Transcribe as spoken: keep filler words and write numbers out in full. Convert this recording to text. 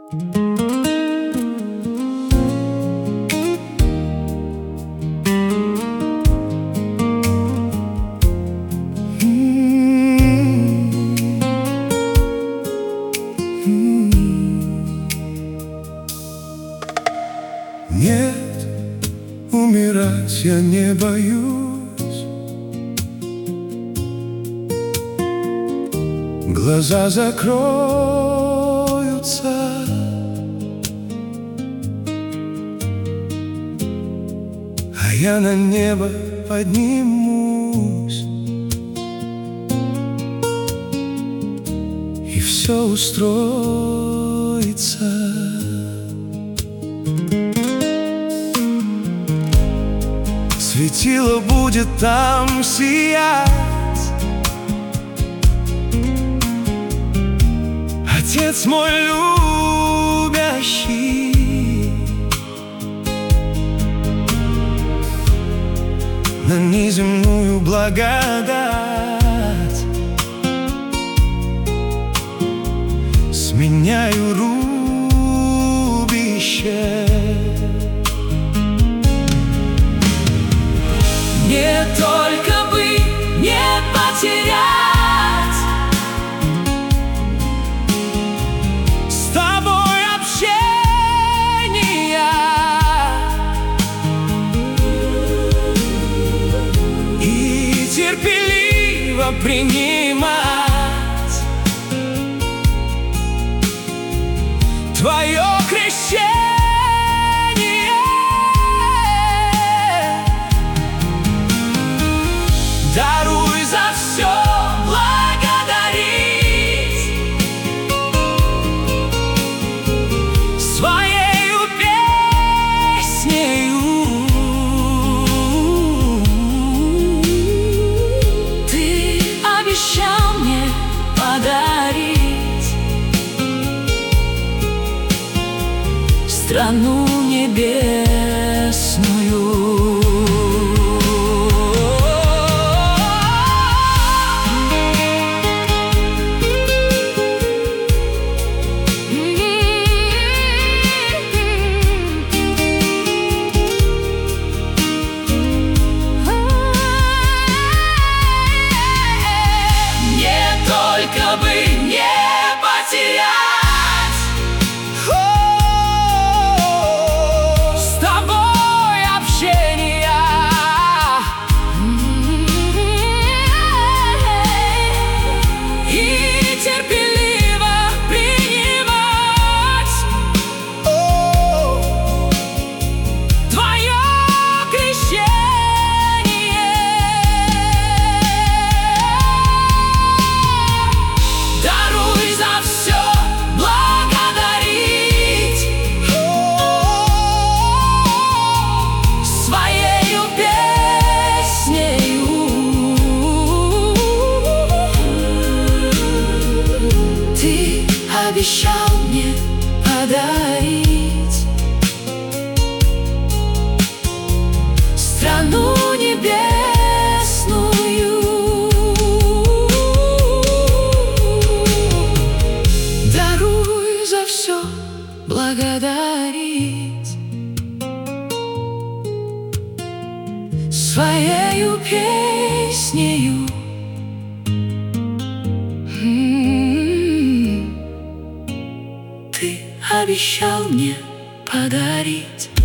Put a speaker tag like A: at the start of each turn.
A: Нет, умирать я не боюсь. Глаза закроются, а я на небо поднимусь, и все устроится. Светило будет там сиять, Отец мой любящий, на неземную благодать сменяю рубище.
B: Не только бы не потерять с тобой общения и терпеливо принимать твое крещение. Даруй за все благодарить своею песнею. Ты обещал мне подарить страну небесную. Только бы не потерять с тобой общения и терпеливо принимать твое крещение. Даруй за все благодарить своею песнею. Ты обещал мне подарить страну небесную. За все благодарить своею песнею. М-м-м. Ты обещал мне подарить